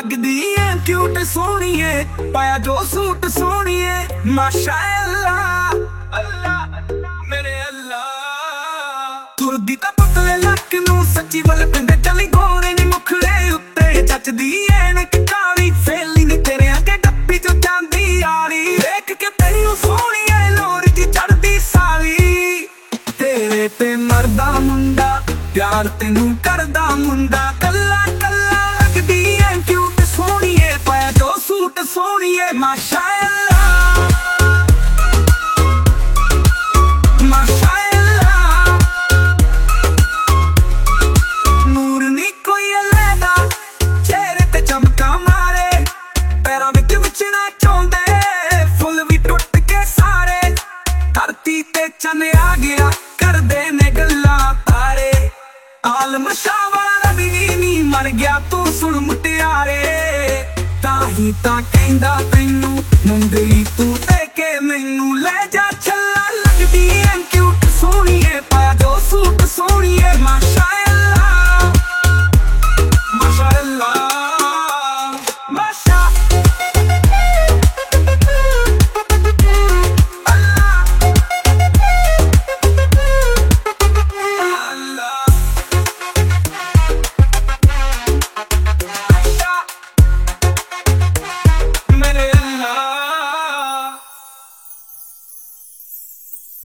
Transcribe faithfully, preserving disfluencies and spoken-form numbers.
ਲੱਗਦੀ ਏ ਕਿਊਟ ਸੋਹਣੀਏ, ਪਾਇਆ ਜੋ ਸੂਟ ਸੋਹਣੀਏ। ਮਾਸ਼ਾਅੱਲਾ ਅੱਲਾ ਮੇਰੇ ਅੱਲਾ, ਤੁਰਦੀ ਤਾਂ ਪਤਲੇ ਲੱਕ ਨੂੰ ਸੱਚੀ ਵੱਲ ਪਿੰਡੇ ਚਲੀ ਗੋਰੇ ਨੀ ਮੁਖੜੇ ਉੱਤੇ ਜੱਚਦੀ ਏ ਨਕ ਕਾਲੀ। ਫੇਲੀ ਨੀ ਤੇਰੇ ਅੱਗੇ ਡੱਬੀ ਚ ਜਾਂਦੀ ਯਾਰੀ, ਵੇਖ ਕੇ ਤੈਨੂੰ ਸੋਹਣੀਏ ਲੋਰੀ ਦੀ ਚੜਦੀ ਸਾਲੀ। ਤੇਰੇ ਤੇ ਮਰਦਾ ਮੁੰਡਾ ਪਿਆਰ ਤੈਨੂੰ ਕਰਦਾ ਮੁੰਡਾ, ਕੱਲਾ ਕੱਲਾ ਲੱਗਦੀ ਏ ਕਿਊਟ ਸੋਹਣੀਏ, ਪਾਇਆ ਜੋ ਸੂਟ ਸੋਹਣੀਏ। ਮਾਸ਼ਾਅੱਲਾ ਮਾਸ਼ਾਅੱਲਾ, ਨੂਰ ਨੀ ਕੋਈ ਅਲੈਦਾ, ਚਿਹਰੇ ਤੇ ਚਮਕਾਂ ਮਾਰੇ, ਪੈਰਾਂ ਵਿੱਚ ਵਿਚਣਾ ਚਾਹੁੰਦੇ ਫੁੱਲ ਵੀ ਟੁੱਟ ਕੇ ਸਾਰੇ। ਧਰਤੀ ਤੇ ਚੰਨ ਆ ਗਿਆ ਕਰਦੇ ਨੇ ਗੱਲਾਂ ਤਾਰੇ, ਆਲਮ ਸ਼ਾਹ ਵਾਲਾ ਰਵੀ ਨੀ ਮਰ ਗਿਆ ਤੂੰ ਸੁਣ ਮੁਟਿਆਰੇ। ਤਾਹੀਂ ਤਾਂ ਕਹਿੰਦਾ ਤੈਨੂੰ ਮੁੰਦਰੀ ਤੂੰ ਦੇ ਕੇ ਮੈਨੂੰ ਲੈ ਜਾ ਛੱਲਾ। ਲੱਗਦੀ ਏ ਕਿਊਟ ਸੋਹਣੀਏ, ਪਾਇਆ ਜੋ ਸੂਟ ਸੋਹਣੀਏ। ਮਾਸ਼ਾ